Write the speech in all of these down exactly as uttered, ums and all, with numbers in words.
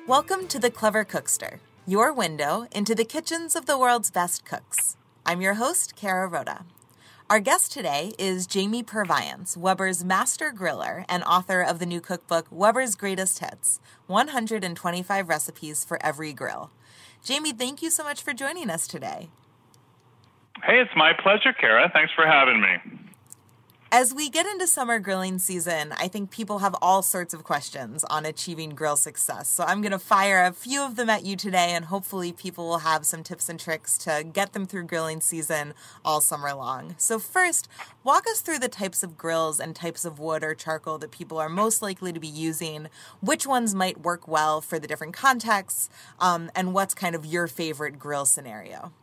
Welcome to the Clever Cookster, your window into the kitchens of the world's best cooks. I'm your host, Kara Rhoda. Our guest today is Jamie Purviance, Weber's master griller and author of the new cookbook, Weber's Greatest Hits, one hundred twenty-five Recipes for Every Grill. Jamie, thank you so much for joining us today. Hey, it's my pleasure, Kara. Thanks for having me. As we get into summer grilling season, I think people have all sorts of questions on achieving grill success. So I'm going to fire a few of them at you today, and hopefully people will have some tips and tricks to get them through grilling season all summer long. So first, walk us through the types of grills and types of wood or charcoal that people are most likely to be using, which ones might work well for the different contexts, um, and what's kind of your favorite grill scenario.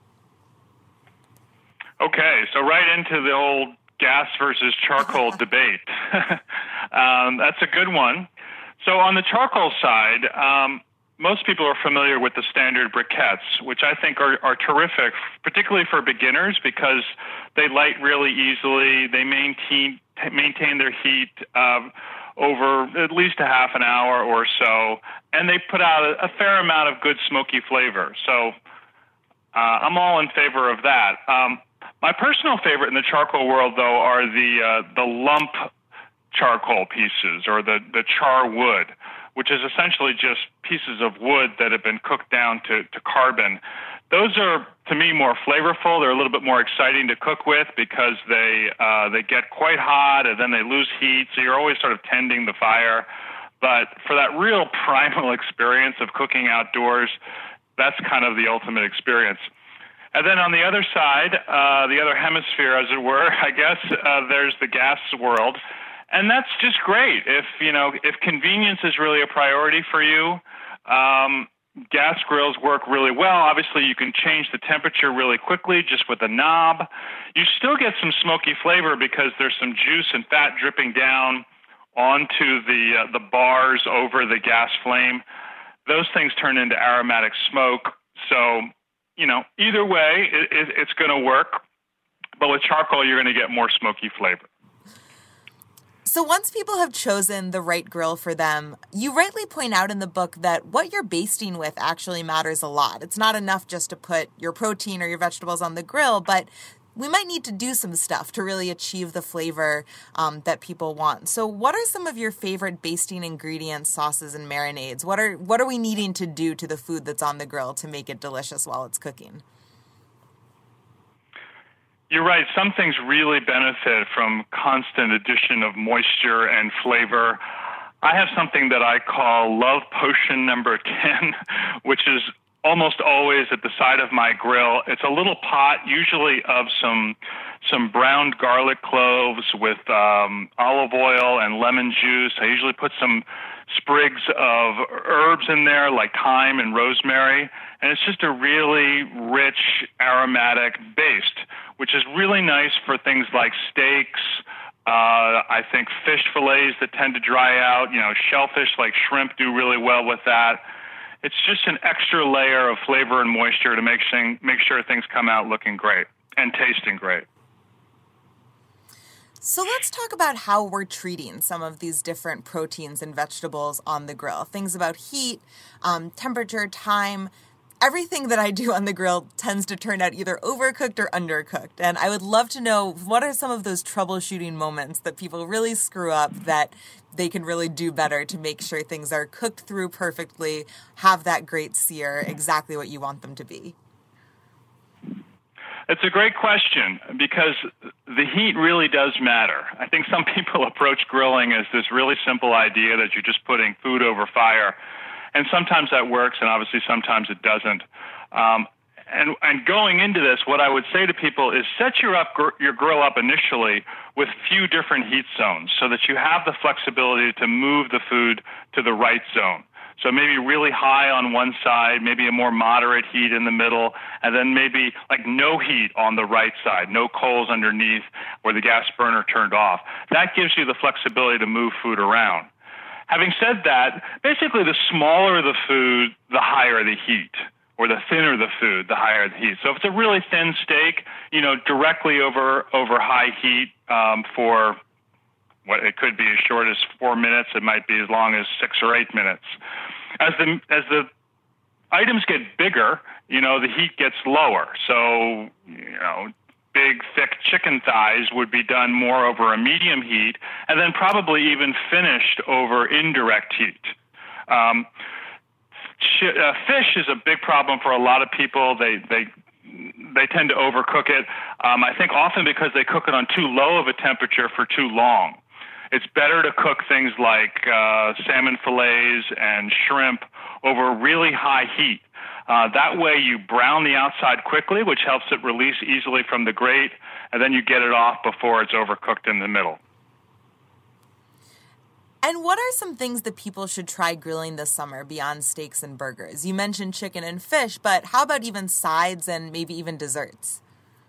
Okay, so right into the old gas versus charcoal debate. um, that's a good one. So on the charcoal side, um, most people are familiar with the standard briquettes, which I think are, are terrific, particularly for beginners because they light really easily. They maintain maintain their heat uh, over at least a half an hour or so, and they put out a, a fair amount of good smoky flavor. So uh, I'm all in favor of that. Um, My personal favorite in the charcoal world, though, are the uh, the lump charcoal pieces, or the, the char wood, which is essentially just pieces of wood that have been cooked down to, to carbon. Those are, to me, more flavorful. They're a little bit more exciting to cook with because they uh, they get quite hot and then they lose heat, so you're always sort of tending the fire. But for that real primal experience of cooking outdoors, that's kind of the ultimate experience. And then on the other side, uh, the other hemisphere, as it were, I guess, uh, there's the gas world. And that's just great. If, you know, if convenience is really a priority for you, um, gas grills work really well. Obviously, you can change the temperature really quickly just with a knob. You still get some smoky flavor because there's some juice and fat dripping down onto the, uh, the bars over the gas flame. Those things turn into aromatic smoke. So, you know, either way, it, it, it's going to work. But with charcoal, you're going to get more smoky flavor. So once people have chosen the right grill for them, you rightly point out in the book that what you're basting with actually matters a lot. It's not enough just to put your protein or your vegetables on the grill, but we might need to do some stuff to really achieve the flavor um, that people want. So what are some of your favorite basting ingredients, sauces, and marinades? What are what are we needing to do to the food that's on the grill to make it delicious while it's cooking? You're right. Some things really benefit from constant addition of moisture and flavor. I have something that I call love potion number ten, which is almost always at the side of my grill. It's a little pot, usually of some some browned garlic cloves with um, olive oil and lemon juice. I usually put some sprigs of herbs in there, like thyme and rosemary, and it's just a really rich, aromatic baste, which is really nice for things like steaks. Uh, I think fish fillets that tend to dry out, you know, shellfish like shrimp do really well with that. It's just an extra layer of flavor and moisture to make, sing, make sure things come out looking great and tasting great. So let's talk about how we're treating some of these different proteins and vegetables on the grill. Things about heat, um, temperature, time. Everything that I do on the grill tends to turn out either overcooked or undercooked. And I would love to know, what are some of those troubleshooting moments that people really screw up that they can really do better to make sure things are cooked through perfectly, have that great sear, exactly what you want them to be? It's a great question because the heat really does matter. I think some people approach grilling as this really simple idea that you're just putting food over fire. And sometimes that works, and obviously sometimes it doesn't. Um, and, and going into this, what I would say to people is set your, up, gr- your grill up initially with few different heat zones so that you have the flexibility to move the food to the right zone. So maybe really high on one side, maybe a more moderate heat in the middle, and then maybe like no heat on the right side, no coals underneath or the gas burner turned off. That gives you the flexibility to move food around. Having said that, basically the smaller the food, the higher the heat, or the thinner the food, the higher the heat. So if it's a really thin steak, you know, directly over over high heat um, for what it could be as short as four minutes, it might be as long as six or eight minutes. as the as the items get bigger, you know, the heat gets lower. So, you know, big, thick chicken thighs would be done more over a medium heat, and then probably even finished over indirect heat. Um, ch- uh, fish is a big problem for a lot of people. They they they tend to overcook it. Um, I think often because they cook it on too low of a temperature for too long. It's better to cook things like uh, salmon fillets and shrimp over really high heat. Uh, that way you brown the outside quickly, which helps it release easily from the grate, and then you get it off before it's overcooked in the middle. And what are some things that people should try grilling this summer beyond steaks and burgers? You mentioned chicken and fish, but how about even sides and maybe even desserts?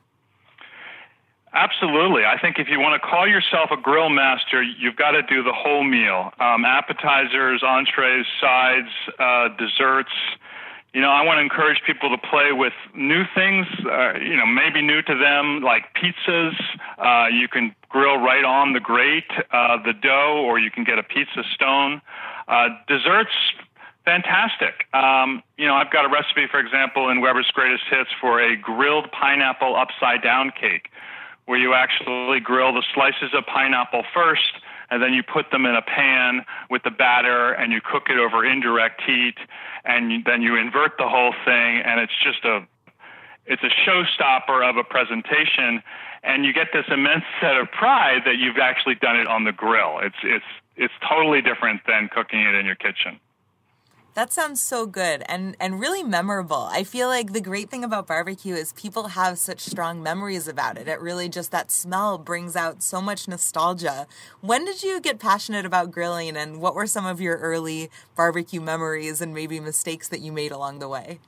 Absolutely. I think if you want to call yourself a grill master, you've got to do the whole meal. Um, appetizers, entrees, sides, uh, desserts. You know, I want to encourage people to play with new things, uh, you know, maybe new to them, like pizzas. Uh, you can grill right on the grate, uh, the dough, or you can get a pizza stone. Uh, desserts, fantastic. Um, you know, I've got a recipe, for example, in Weber's Greatest Hits for a grilled pineapple upside-down cake, where you actually grill the slices of pineapple first, and then you put them in a pan with the batter, and you cook it over indirect heat, and you, then you invert the whole thing, and it's just a it's a showstopper of a presentation, and you get this immense set of pride that you've actually done it on the grill. It's it's it's totally different than cooking it in your kitchen. That sounds so good and, and really memorable. I feel like the great thing about barbecue is people have such strong memories about it. It really just, that smell brings out so much nostalgia. When did you get passionate about grilling, and what were some of your early barbecue memories and maybe mistakes that you made along the way?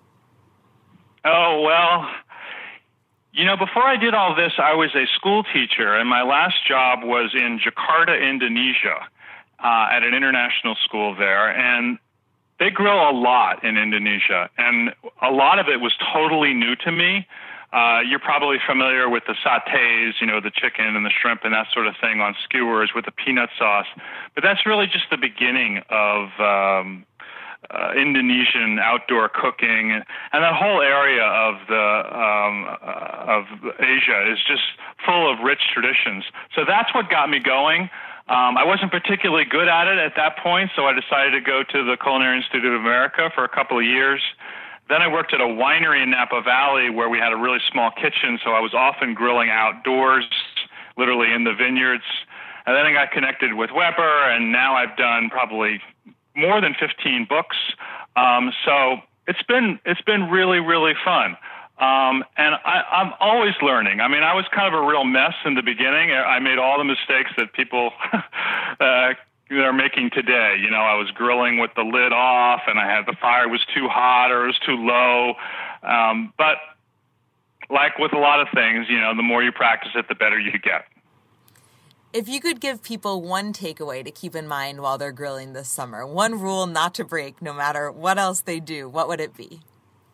Oh, well, you know, before I did all this, I was a school teacher, and my last job was in Jakarta, Indonesia, uh, at an international school there. And they grill a lot in Indonesia, and a lot of it was totally new to me. Uh, you're probably familiar with the sautés, you know, the chicken and the shrimp and that sort of thing on skewers with the peanut sauce. But that's really just the beginning of um, uh, Indonesian outdoor cooking, and, and that whole area of the um, uh, of Asia is just full of rich traditions. So that's what got me going. Um, I wasn't particularly good at it at that point, so I decided to go to the Culinary Institute of America for a couple of years. Then I worked at a winery in Napa Valley where we had a really small kitchen, so I was often grilling outdoors, literally in the vineyards. And then I got connected with Weber, and now I've done probably more than fifteen books. Um, so it's been it's been really, really fun. Um, and I, I'm always learning. I mean, I was kind of a real mess in the beginning. I made all the mistakes that people uh, are making today. You know, I was grilling with the lid off, and I had the fire was too hot or it was too low. Um, but like with a lot of things, you know, the more you practice it, the better you get. If you could give people one takeaway to keep in mind while they're grilling this summer, one rule not to break no matter what else they do, what would it be?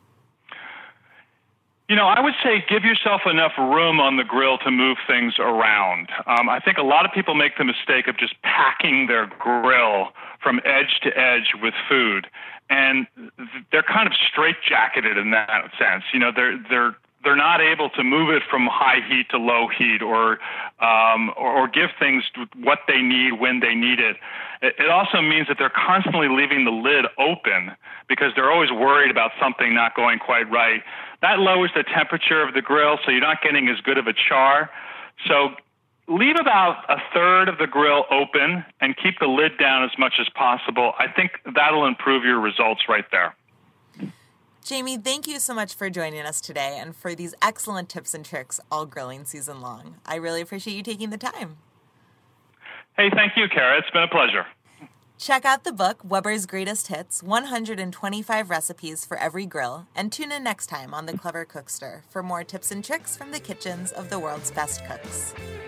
You know, I would say give yourself enough room on the grill to move things around. Um, I think a lot of people make the mistake of just packing their grill from edge to edge with food, and they're kind of straitjacketed in that sense. You know, they're they're they're not able to move it from high heat to low heat, or um, or, or give things what they need when they need it. It also means that they're constantly leaving the lid open because they're always worried about something not going quite right. That lowers the temperature of the grill, so you're not getting as good of a char. So leave about a third of the grill open and keep the lid down as much as possible. I think that'll improve your results right there. Jamie, thank you so much for joining us today and for these excellent tips and tricks all grilling season long. I really appreciate you taking the time. Hey, thank you, Kara. It's been a pleasure. Check out the book, Weber's Greatest Hits, one hundred twenty-five Recipes for Every Grill, and tune in next time on The Clever Cookster for more tips and tricks from the kitchens of the world's best cooks.